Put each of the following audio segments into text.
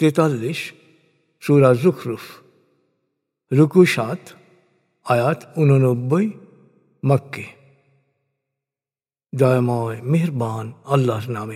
43 সূরা যুখরুফ, রুকু 7, আয়াত 89, মক্কে। দয়াময় মেহেরবান আল্লাহর নামে।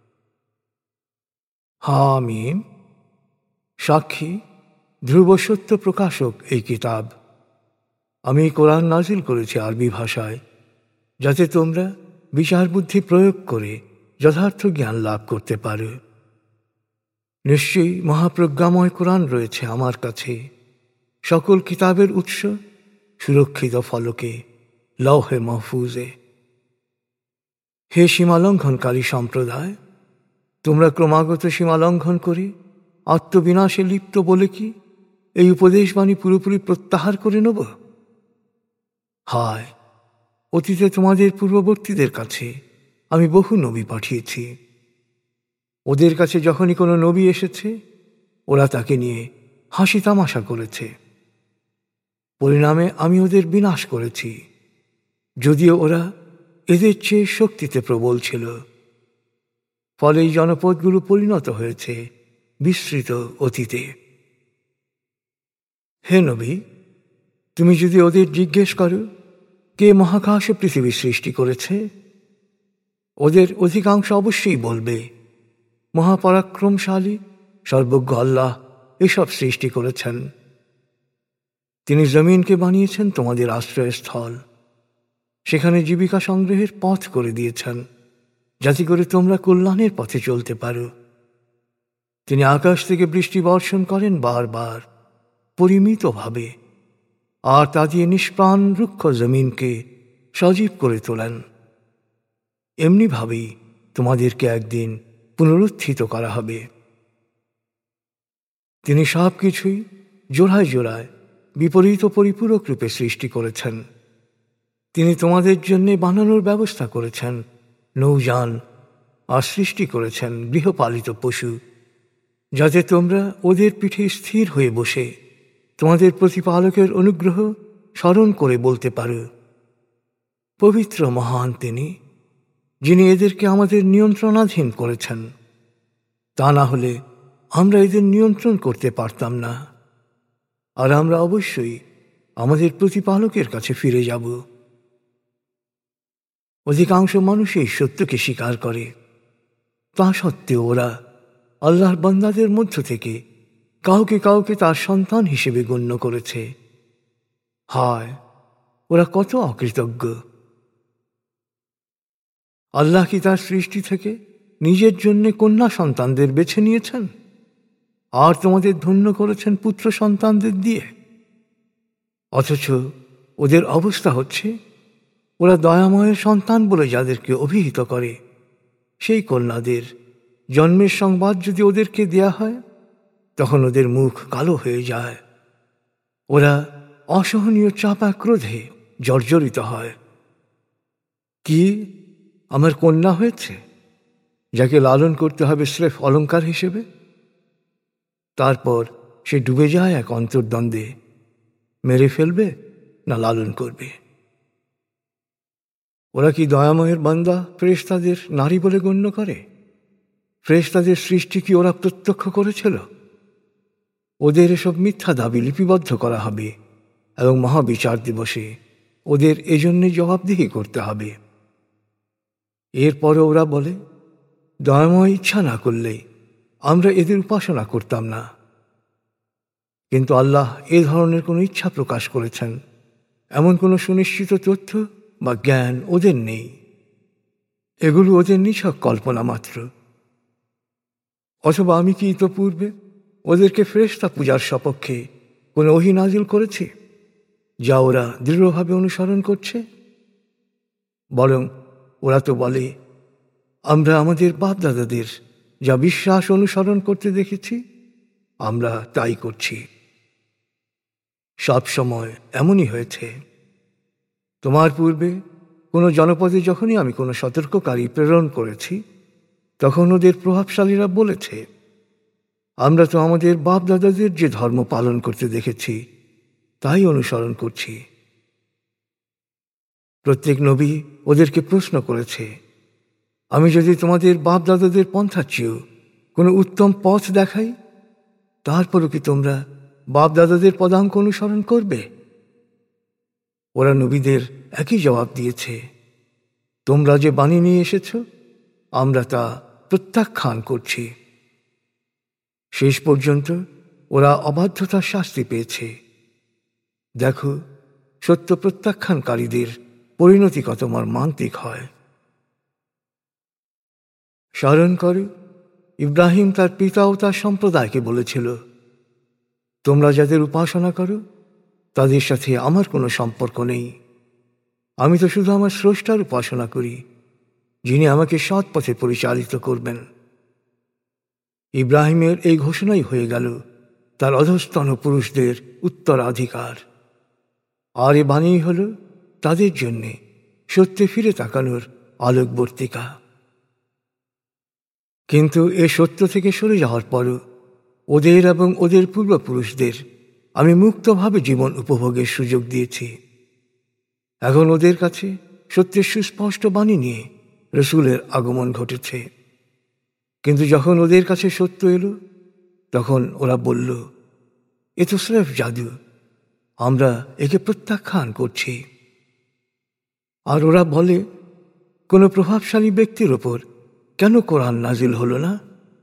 হামিম। সাক্ষী, ধ্রুব সত্য প্রকাশক এই কিতাব। আমি কোরআন নাজিল করেছি আরবি ভাষায়, যাতে তোমরা বিচার বুদ্ধি প্রয়োগ করে যথার্থ জ্ঞান লাভ করতে পারো। নিশ্চয়ই মহাপ্রজ্ঞাময় কোরআন রয়েছে আমার কাছে, সকল কিতাবের উৎস, সুরক্ষিত ফলকে, লৌহে মাহফুজে। হে সীমালঙ্ঘনকারী সম্প্রদায়, তোমরা ক্রমাগত সীমালঙ্ঘন করে আত্মবিনাশে লিপ্ত বলে কি এই উপদেশবাণী পুরোপুরি প্রত্যাহার করে নেব? হায়, অতীতে তোমাদের পূর্ববর্তীদের কাছে আমি বহু নবী পাঠিয়েছি। ওদের কাছে যখনই কোনো নবী এসেছে, ওরা তাকে নিয়ে হাসি তামাশা করেছে। পরিণামে আমি ওদের বিনাশ করেছি, যদিও ওরা এদের চেয়ে শক্তিতে প্রবল ছিল। ফলে এই জনপদগুলো পরিণত হয়েছে বিস্তৃত অতীতে। হে নবী, তুমি যদি ওদের জিজ্ঞেস করো কে মহাকাশ ও পৃথিবী সৃষ্টি করেছে, ওদের অধিকাংশ অবশ্যই বলবে মহাপরাক্রমশালী সর্বজ্ঞ আল্লাহ এসব সৃষ্টি করেছেন। তিনি জমিনকে বানিয়েছেন তোমাদের আশ্রয়স্থল, সেখানে জীবিকা সংগ্রহের পথ করে দিয়েছেন, যাতে করে তোমরা কল্যাণের পথে চলতে পারো। তিনি আকাশ থেকে বৃষ্টি বর্ষণ করেন বারবার, পরিমিতভাবে, আর তা দিয়ে নিষ্প্রাণ রুক্ষ জমিনকে সজীব করে তোলেন। এমনিভাবেই তোমাদেরকে একদিন পুনরুত্থিত করা হবে। তিনি সব কিছুই জোড়ায় জোড়ায় বিপরীত পরিপূরক রূপে সৃষ্টি করেছেন। তিনি তোমাদের জন্য বানানোর ব্যবস্থা করেছেন নৌযান, আর সৃষ্টি করেছেন গৃহপালিত পশু, যাতে তোমরা ওদের পিঠে স্থির হয়ে বসে তোমাদের প্রতিপালকের অনুগ্রহ স্মরণ করে বলতে পারো, পবিত্র মহান তিনি, যিনি এদেরকে আমাদের নিয়ন্ত্রণাধীন করেছেন। তা না হলে আমরা এদের নিয়ন্ত্রণ করতে পারতাম না, আর আমরা অবশ্যই আমাদের প্রতিপালকের কাছে ফিরে যাব। অধিকাংশ মানুষই সত্যকে স্বীকার করে, তা সত্ত্বেও ওরা আল্লাহর বান্দাদের মধ্য থেকে কাউকে কাউকে তার সন্তান হিসেবে গণ্য করেছে। হায়, ওরা কত অকৃতজ্ঞ! আল্লাহ কি তার সৃষ্টি থেকে নিজের জন্য কন্যা সন্তানদের বেছে নিয়েছেন, আর তোমাদের ধন্য করেছেন পুত্র সন্তানদের দিয়ে? অথচ ওদের অবস্থা হচ্ছে, ওরা দয়াময়ের সন্তান বলে যাদেরকে অভিহিত করে, সেই কন্যাদের জন্মের সংবাদ যদি ওদেরকে দেয়া হয়, তখন ওদের মুখ কালো হয়ে যায়। ওরা অসহনীয় চাপা ক্রোধে জর্জরিত হয়। কি, আমার কন্যা হয়েছে, যাকে লালন করতে হবে স্রেফ অলঙ্কার হিসেবে? তারপর সে ডুবে যায় এক অন্তর্দ্বন্দ্বে, মেরে ফেলবে না লালন করবে। ওরা কি দয়াময়ের বান্দা ফেরেশতাদের নারী বলে গণ্য করে? ফেরেশতাদের সৃষ্টি কি ওরা প্রত্যক্ষ করেছিল? ওদের এসব মিথ্যা দাবি লিপিবদ্ধ করা হবে, এবং মহাবিচার দিবসে ওদের এজন্যে জবাবদিহি করতে হবে। এরপরে ওরা বলে, দয়াময় ইচ্ছা না করলে আমরা এদের উপাসনা করতাম না। কিন্তু আল্লাহ এ ধরনের কোনো ইচ্ছা প্রকাশ করেছেন এমন কোনো সুনিশ্চিত তথ্য বা জ্ঞান ওদের নেই। এগুলো ওদের নিছক কল্পনা মাত্র। অথবা আমি কি ইতপূর্বে ওদেরকে ফেরেশতা পূজার সপক্ষে কোনো ওহী নাজিল করেছি, যা ওরা দৃঢ়ভাবে অনুসরণ করছে? বরং ওরা তো বলে, আমরা আমাদের বাপদাদাদের যা বিশ্বাস অনুসরণ করতে দেখেছি, আমরা তাই করছি। সব সময় এমনই হয়েছে। তোমার পূর্বে কোনো জনপদে যখনই আমি কোনো সতর্ককারী প্রেরণ করেছি, তখন ওদের প্রভাবশালীরা বলেছে, আমরা তো আমাদের বাপদাদাদের যে ধর্ম পালন করতে দেখেছি তাই অনুসরণ করছি। প্রত্যেক নবী ওদেরকে প্রশ্ন করেছে, আমি যদি তোমাদের বাপদাদাদের পন্থার চেয়েও কোনো উত্তম পথ দেখাই, তারপরও কি তোমরা বাপদাদাদের পদাঙ্ক অনুসরণ করবে? ওরা নবীদের একই জবাব দিয়েছে, তোমরা যে বাণী নিয়ে এসেছ আমরা তা প্রত্যাখ্যান করছি। শেষ পর্যন্ত ওরা অবাধ্যতার শাস্তি পেয়েছে। দেখো সত্য প্রত্যাখ্যানকারীদের পরিণতি কত মর্মান্তিক হয়। স্মরণ করো, ইব্রাহিম তার পিতা ও তার সম্প্রদায়কে বলেছিল, তোমরা যাদের উপাসনা করো তাদের সাথে আমার কোনো সম্পর্ক নেই। আমি তো শুধু আমার স্রষ্টার উপাসনা করি, যিনি আমাকে সৎ পথে পরিচালিত করবেন। ইব্রাহিমের এই ঘোষণাই হয়ে গেল তার অধস্তন পুরুষদের উত্তরাধিকার। আর এ বাণী হল তাদের জন্যে সত্যে ফিরে তাকানোর আলোকবর্তিকা। কিন্তু এ সত্য থেকে সরে যাওয়ার পরও ওদের এবং ওদের পূর্বপুরুষদের আমি মুক্তভাবে জীবন উপভোগের সুযোগ দিয়েছি। এখন ওদের কাছে সত্যের সুস্পষ্ট বাণী নিয়ে রসুলের আগমন ঘটেছে। কিন্তু যখন ওদের কাছে সত্য এলো তখন ওরা বলল, এ তো স্রেফ জাদু, আমরা একে প্রত্যাখ্যান করছি। আর ওরা বলে, কোনো প্রভাবশালী ব্যক্তির ওপর কেন কোরআন নাজিল হলো না?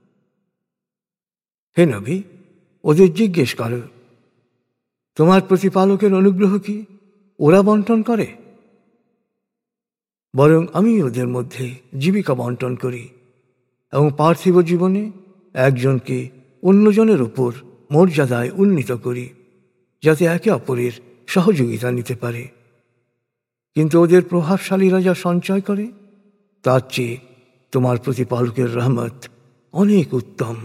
হে নবী, ওদের জিজ্ঞেস করো, তোমার প্রতিপালকের অনুগ্রহ কি ওরা বন্টন করে? বরং আমি ওদের মধ্যে জীবিকা বন্টন করি এবং পার্থিব জীবনে একজনকে অন্যজনের উপর মর্যাদায় উন্নীত করি, যাতে একে অপরের সহযোগিতা নিতে পারে। কিন্তু ওদের প্রভাবশালীরা যা সঞ্চয় করে তার চেয়ে তোমার প্রতিপালকের রহমত অনেক উত্তম।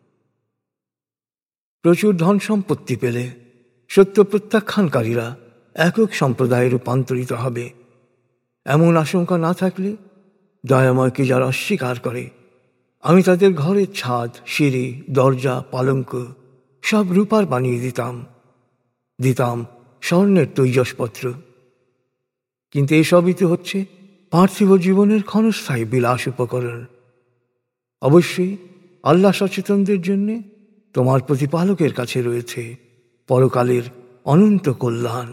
প্রচুর ধন সম্পত্তি পেলে সত্য প্রত্যাখ্যানকারীরা একক সম্প্রদায়ে রূপান্তরিত হবে। এমন আশঙ্কা না থাকলে দয়াময়কে যারা অস্বীকার করে আমি তাদের ঘরের ছাদ, সিঁড়ি, দরজা, পালঙ্ক সব রূপার বানিয়ে দিতাম স্বর্ণের তৈজসপত্র। কিন্তু এসবই তো হচ্ছে পার্থিব জীবনের ক্ষণস্থায়ী বিলাস উপকরণ। অবশ্যই আল্লাহ সচেতনদের জন্য তোমার প্রতিপালকের কাছে রয়েছে পরকালের অনন্ত কল্যাণ।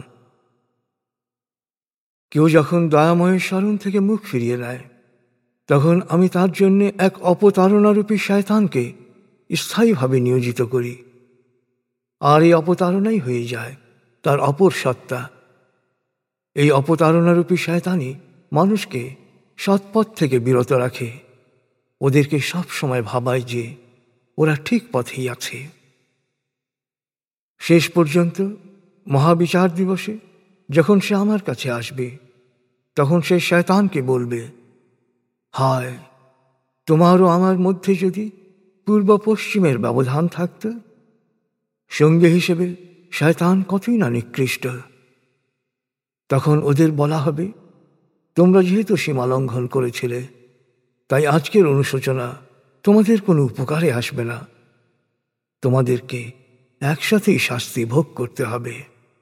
কেউ যখন দয়াময়ের স্মরণ থেকে মুখ ফিরিয়ে নেয় তখন আমি তার জন্য এক অপতারণারূপী শয়তানকে স্থায়ীভাবে নিয়োজিত করি, আর এই অপতারণাই হয়ে যায় তার অপর সত্তা। এই অপতারণারূপী শয়তানই মানুষকে সৎপথ থেকে বিরত রাখে, ওদেরকে সব সময় ভাবায় যে ওরা ঠিক পথেই আছে। শেষ পর্যন্ত মহাবিচার দিবসে যখন সে আমার কাছে আসবে তখন সে শয়তানকে বলবে, হায়, তোমারও আমার মধ্যে যদি পূর্ব পশ্চিমের ব্যবধান থাকত। সঙ্গী হিসেবে শয়তান কতই না নিকৃষ্ট। তখন ওদের বলা হবে, তোমরা যেহেতু সীমা লঙ্ঘন করেছিলে তাই আজকের অনুশোচনা তোমাদের কোনো উপকারে আসবে না, তোমাদেরকে একসাথেই শাস্তি ভোগ করতে হবে।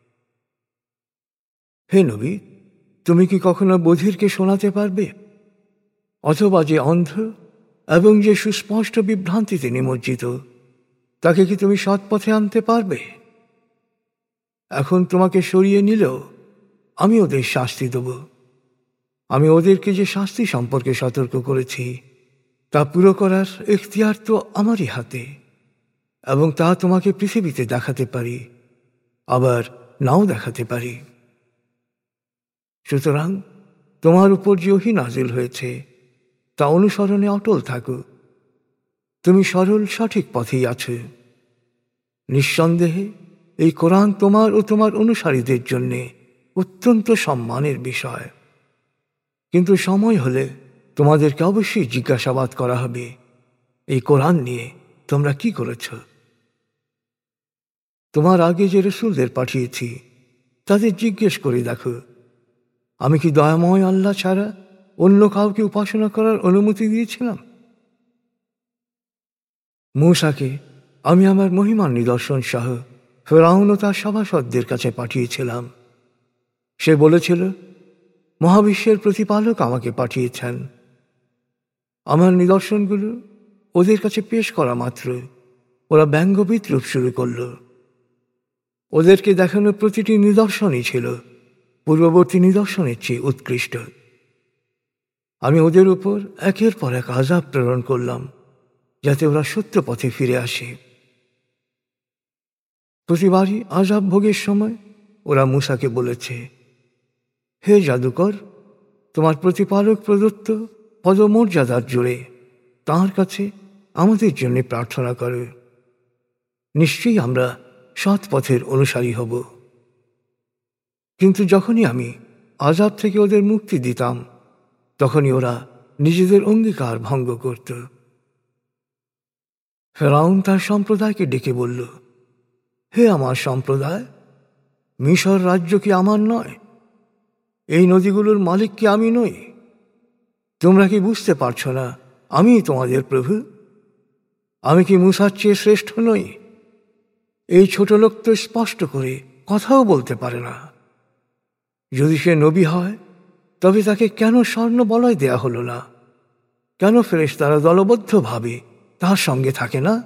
হে নবী, তুমি কি কখনো বধিরকে শোনাতে পারবে? অথবা যে অন্ধ এবং যে সুস্পষ্ট বিভ্রান্তিতে নিমজ্জিত তাকে কি তুমি সৎপথে আনতে পারবে? এখন তোমাকে সরিয়ে নিলেও আমি ওদের শাস্তি দেব। আমি ওদেরকে যে শাস্তি সম্পর্কে সতর্ক করেছি তা পুরো করার এখতিয়ার তো আমারই হাতে, এবং তা তোমাকে পৃথিবীতে দেখাতে পারি, আবার নাও দেখাতে পারি। সুতরাং তোমার উপর যে ওহী নাজিল হয়েছে তা অনুসরণে অটল থাকো। তুমি সরল সঠিক পথেই আছো। নিঃসন্দেহে এই কোরআন তোমার ও তোমার অনুসারীদের জন্য অত্যন্ত সম্মানের বিষয়। কিন্তু সময় হলে তোমাদেরকে অবশ্যই জিজ্ঞাসাবাদ করা হবে, এই কোরআন নিয়ে তোমরা কি করেছ। তোমার আগে যে রসুলদের পাঠিয়েছি তাদের জিজ্ঞেস করে দেখো, আমি কি দয়াময় আল্লাহ ছাড়া অন্য কাউকে উপাসনা করার অনুমতি দিয়েছিলাম? মূসাকে আমি আমার মহিমার নিদর্শন সহ ফেরাউন ও তার সভাসদদের কাছে পাঠিয়েছিলাম। সে বলেছিল, মহাবিশ্বের প্রতিপালক আমাকে পাঠিয়েছেন। আমার নিদর্শনগুলো ওদের কাছে পেশ করা মাত্র ওরা ব্যঙ্গ বিদ্রূপ শুরু করল। ওদেরকে দেখানো প্রতিটি নিদর্শনই ছিল পূর্ববর্তী নিদর্শনের চেয়ে উৎকৃষ্ট। আমি ওদের উপর একের পর এক আযাব প্রেরণ করলাম, যাতে ওরা সত্য পথে ফিরে আসে। প্রতিবারই আযাব ভোগের সময় ওরা মূসাকে বলেছে, হে জাদুকর, তোমার প্রতিপালক প্রদত্ত পদমর্যাদার জোরে তাঁর কাছে আমাদের জন্য প্রার্থনা করো, নিশ্চয়ই আমরা সৎ পথের অনুসারী হব। কিন্তু যখনই আমি আযাব থেকে ওদের মুক্তি দিতাম, তখনই ওরা নিজেদের অঙ্গীকার ভঙ্গ করত। ফেরাউন তার সম্প্রদায়কে ডেকে বলল, হে আমার সম্প্রদায়, মিশর রাজ্য কি আমার নয়? এই নদীগুলোর মালিক কি আমি নই? তোমরা কি বুঝতে পারছ না আমি তোমাদের প্রভু? আমি কি মূসার চেয়ে শ্রেষ্ঠ নই? এই ছোট লোক তো স্পষ্ট করে কথাও বলতে পারে না। যদি সে নবী হয়, তবে তাকে কেন স্বর্ণ বলয় দেয়া হলো না? কেন ফেরেশতারা দলবদ্ধভাবে তার সঙ্গে থাকে না?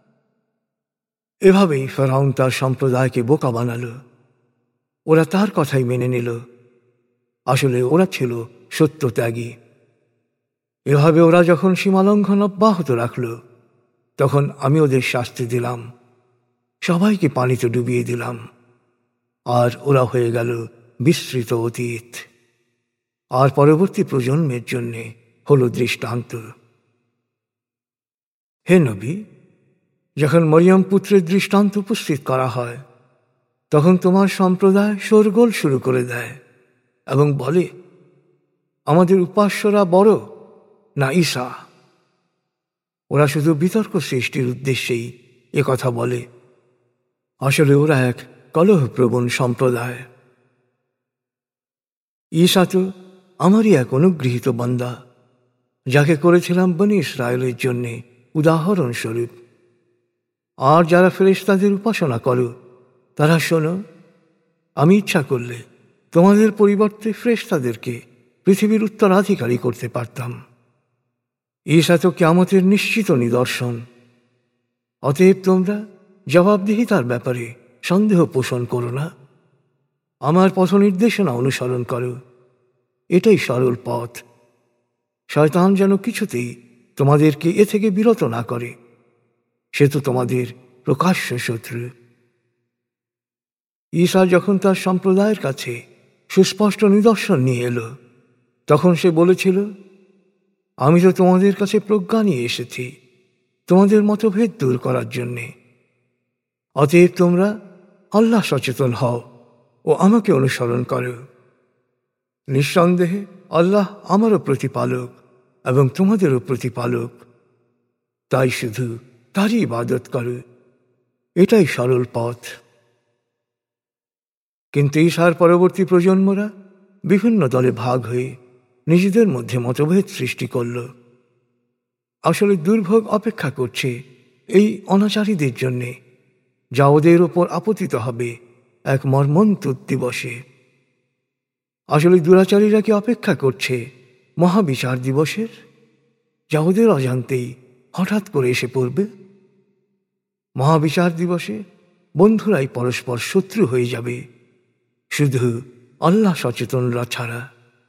এভাবেই ফেরাউন তার সম্প্রদায়কে বোকা বানালো। ওরা তার কথাই মেনে নিল। আসলে ওরা ছিল সত্যত্যাগী। এভাবে ওরা যখন সীমালঙ্ঘন অব্যাহত রাখল, তখন আমি ওদের শাস্তি দিলাম, সবাইকে পানিতে ডুবিয়ে দিলাম, আর ওরা হয়ে গেল বিস্মৃত অতীত। আর পরবর্তী প্রজন্মের জন্য হল দৃষ্টান্ত। হে নবী, যখন মরিয়ম পুত্রের দৃষ্টান্ত উপস্থিত করা হয়, তখন তোমার সম্প্রদায় শোরগোল শুরু করে দেয় এবং বলে, আমাদের উপাস্যরা বড় না ঈসা? ওরা শুধু বিতর্ক সৃষ্টির উদ্দেশ্যেই কথা বলে। আসলে ওরা এক কলহপ্রবণ সম্প্রদায়। ঈসা তো আমারই এক অনুগৃহীত বান্দা, যাকে করেছিলাম বনী ইসরায়েলের জন্যে উদাহরণস্বরূপ। আর যারা ফেরেশতাদের উপাসনা করো, তারা শোনো, আমি ইচ্ছা করলে তোমাদের পরিবর্তে ফেরেশতাদেরকে পৃথিবীর উত্তরাধিকারী করতে পারতাম। ঈসা তো কিয়ামতের নিশ্চিত নিদর্শন। অতএব তোমরা জবাবদিহিতার ব্যাপারে সন্দেহ পোষণ করো না। আমার পথ নির্দেশনা অনুসরণ করো, এটাই সরল পথ। শয়তান যেন কিছুতেই তোমাদেরকে এ থেকে বিরত না করে, সে তো তোমাদের প্রকাশ্য শত্রু। ঈসা যখন তার সম্প্রদায়ের কাছে সুস্পষ্ট নিদর্শন নিয়ে এলো, তখন সে বলেছিল, আমি তো তোমাদের কাছে প্রজ্ঞা নিয়ে এসেছি তোমাদের মতভেদ দূর করার জন্যে। অতএব তোমরা আল্লাহ সচেতন হও ও আমাকে অনুসরণ করো। নিঃসন্দেহে আল্লাহ আমারও প্রতিপালক এবং তোমাদেরও প্রতিপালক। তাই শুধু তারই ইবাদত করো, এটাই সরল পথ। কিন্তু ঈসার পরবর্তী প্রজন্মরা বিভিন্ন দলে ভাগ হয়ে নিজেদের মধ্যে মতভেদ সৃষ্টি করল। আসলে দুর্ভোগ অপেক্ষা করছে এই অনাচারীদের জন্যে, যা ওদের ওপর আপতিত হবে এক মর্মন্তুদ দিবসে। আসলে দুরাচারীরা কি অপেক্ষা করছে মহাবিচার দিবসের, যা ওদের অজান্তেই হঠাৎ করে এসে পড়বে? মহাবিচার দিবসে বন্ধুরাই পরস্পর শত্রু হয়ে যাবে, শুধু আল্লাহ সচেতনরা ছাড়া।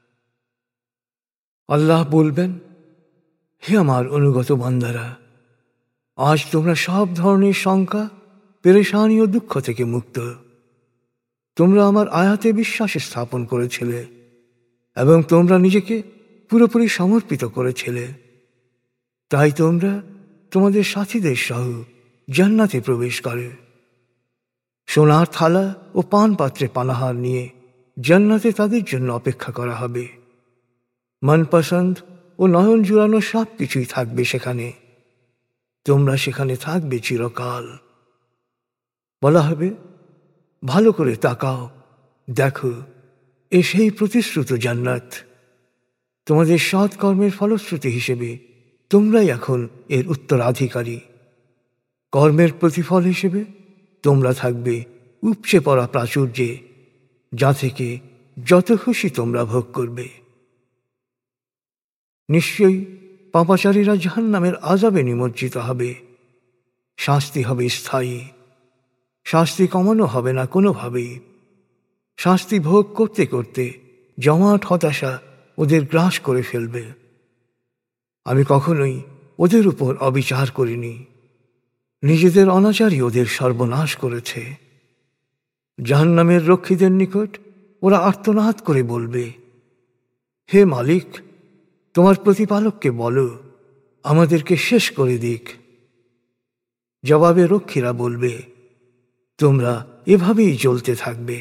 আল্লাহ বলবেন, হে আমার অনুগত বান্দারা, আজ তোমরা সব ধরনের শঙ্কা, পেরেশানি ও দুঃখ থেকে মুক্ত। তোমরা আমার আয়াতে বিশ্বাস স্থাপন করেছিলে এবং তোমরা নিজেকে পুরোপুরি সমর্পিত করেছিলে। তাই তোমরা তোমাদের সাথীদের সহ জান্নাতে প্রবেশ করে। সোনার থালা ও পান পাত্রে পানাহার নিয়ে জান্নাতে তাদের জন্য অপেক্ষা করা হবে। মনপসন্দ ও নয়ন জুড়ানো সব কিছুই থাকবে সেখানে। তোমরা সেখানে থাকবে চিরকাল। বলা হবে, ভালো করে তাকাও, দেখো, এ সেই প্রতিশ্রুত জান্নাত। তোমাদের সৎ কর্মের ফলশ্রুতি হিসেবে তোমরাই এখন এর উত্তরাধিকারী। কর্মের প্রতিফল হিসেবে তোমরা থাকবে উপচে পড়া প্রাচুর্যে, যা থেকে যত খুশি তোমরা ভোগ করবে। নিশ্চয়ই পাপাচারীরা জাহান্নামের আযাবে নিমজ্জিত হবে, শাস্তি হবে স্থায়ী, শাস্তি কমানো হবে না কোনোভাবেই। শাস্তি ভোগ করতে করতে জমাট হতাশা ওদের গ্রাস করে ফেলবে। আমি কখনোই ওদের উপর অবিচার করিনি। নিজেদের অনাচারই ওদের সর্বনাশ করেছে। জাহান্নামের রক্ষীদের নিকট ওরা আর্তনাদ করে বলবে, হে মালিক, তোমার প্রতিপালককে বলো আমাদেরকে শেষ করে দিক। জবাবে রক্ষীরা বলবে, তোমরা এভাবেই জ্বলতে থাকবে।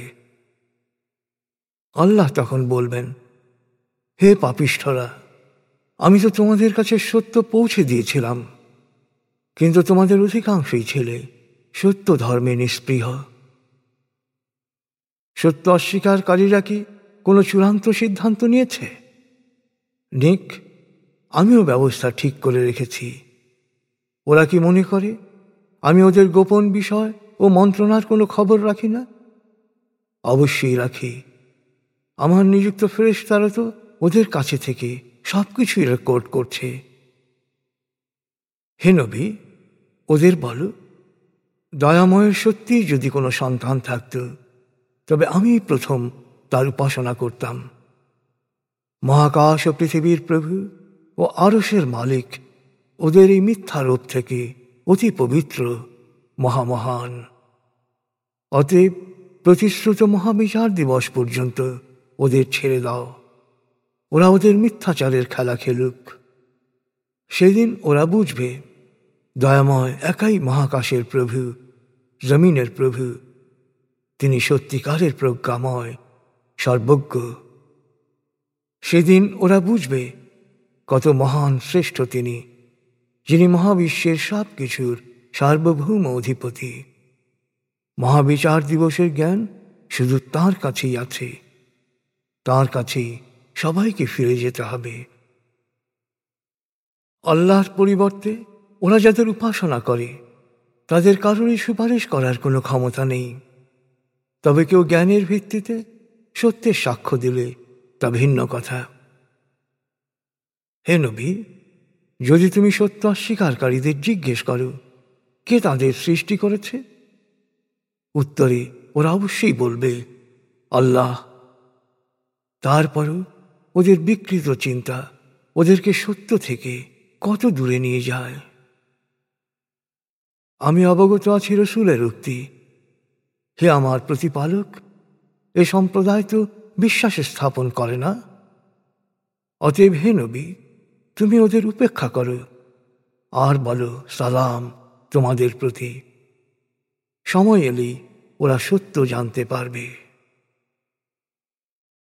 আল্লাহ তখন বলবেন, হে পাপিষ্ঠরা, আমি তো তোমাদের কাছে সত্য পৌঁছে দিয়েছিলাম, কিন্তু তোমাদের অধিকাংশই ছিলে সত্য ধর্মে নিষ্পৃহ। সত্য অস্বীকারীরা কি কোনো চূড়ান্ত সিদ্ধান্ত নিয়েছে? নিক, আমিও ব্যবস্থা ঠিক করে রেখেছি। ওরা কি মনে করে আমি ওদের গোপন বিষয় ও মন্ত্রণার কোনো খবর রাখি না? অবশ্যই রাখি। আমার নিযুক্ত ফেরেশতারা তো ওদের কাছে থেকে সবকিছুই রেকর্ড করছে। হে নবী, ওদের বলো, দয়াময়ের সত্যি যদি কোনো সন্তান থাকত, তবে আমি প্রথম তার উপাসনা করতাম। মহাকাশ ও পৃথিবীর প্রভু ও আরশের মালিক ওদের এই মিথ্যারোপ থেকে অতি পবিত্র, মহামহান। অতএব প্রতিশ্রুত মহাবিচার দিবস পর্যন্ত ওদের ছেড়ে দাও। ওরা ওদের মিথ্যাচারের খেলা খেলুক। সেদিন ওরা বুঝবে দয়াময় একাই মহাকাশের প্রভু, জমিনের প্রভু। তিনি সত্যিকারের প্রজ্ঞাময়, সর্বজ্ঞ। সেদিন ওরা বুঝবে কত মহান শ্রেষ্ঠ তিনি, যিনি মহাবিশ্বের সব কিছুর সার্বভৌম অধিপতি। মহাবিচার দিবসের জ্ঞান শুধু তাঁর কাছেই আছে। তাঁর কাছেই সবাইকে ফিরে যেতে হবে। আল্লাহর পরিবর্তে ওরা যাদের উপাসনা করে, তাদের কারোরই সুপারিশ করার কোনো ক্ষমতা নেই। তবে কেউ জ্ঞানের ভিত্তিতে সত্যের সাক্ষ্য দিলে তা ভিন্ন কথা। হে নবী, যদি তুমি সত্য অস্বীকারীদের জিজ্ঞেস করো কে তাদের সৃষ্টি করেছে, উত্তরে ওরা অবশ্যই বলবে আল্লাহ। তারপরও ওদের বিকৃত চিন্তা ওদেরকে সত্য থেকে কত দূরে নিয়ে যায়। আমি অবগত আছি রসূলের উক্তি, হে আমার প্রতিপালক, এ সম্প্রদায় তো বিশ্বাস স্থাপন করে না। অতএব হে নবী, তুমি ওদের উপেক্ষা করো আর বলো সালাম তোমাদের প্রতি। সময় এলেই ওরা সত্য জানতে পারবে।